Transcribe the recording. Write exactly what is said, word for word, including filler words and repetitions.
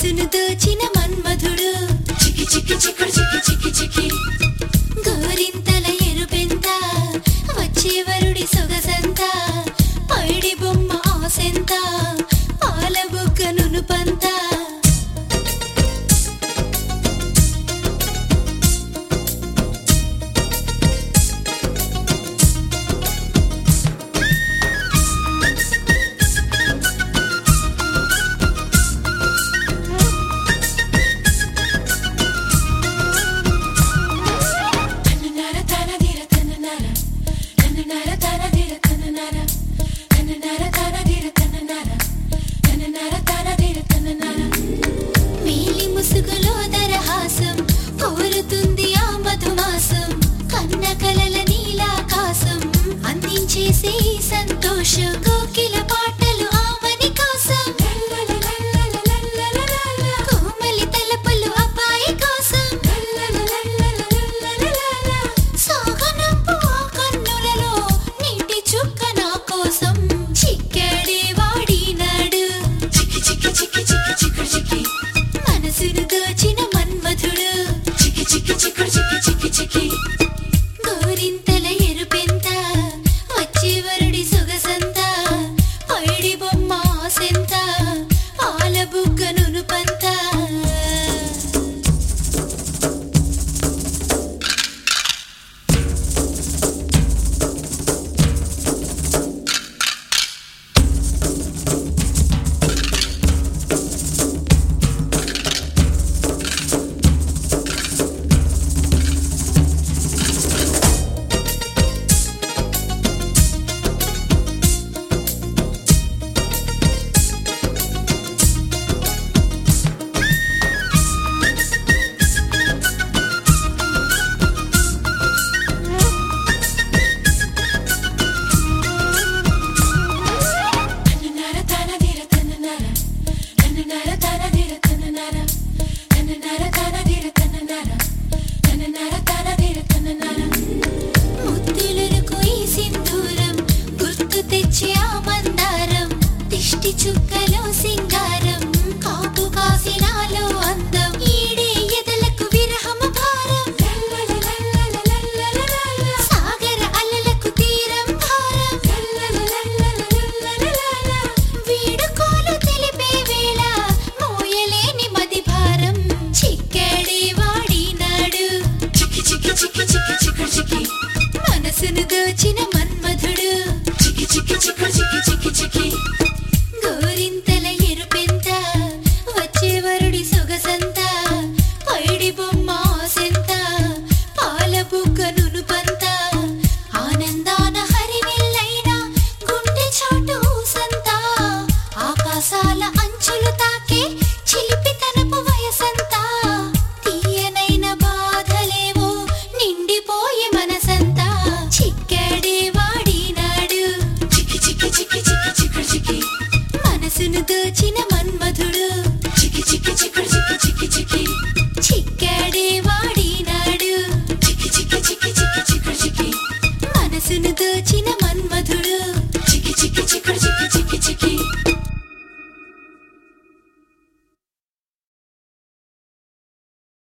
మనసును దోచిన మన్మధుడు చికి చికి చిక్కుడు చికి చికి చికి గోరింతల ఎరుపెంత వచ్చేవరుడి సొగసంత పైడి బొమ్మ ఆసెంత పాల బుగ్గ నునుపంత మేలి ముసుగులో దరహాసం కోరుతుంది ఆ మధుమాసం కన్న కలల నీలాకాశం అందించేసే సంతోషం కోకిల పాటలు ఆమని కోసం కోమలి తలపులు అబ్బాయి కోసం సాగనంపు ఆ కన్నులలో నీటి చుక్క నా కోసం చిక్కడే వాడినాడు చికి చికి చికి చికి చిక్కుడు చికి మనసును దోచిన మన్మధుడు చికి చికి చిక్కుడు చికి చికి చికి గోరింతల ఎరుపెంత వచ్చేవరుడి సొగసంత పైడి బొమ్మ ఆసెంత పాల బుగ్గ నునుపంత Nara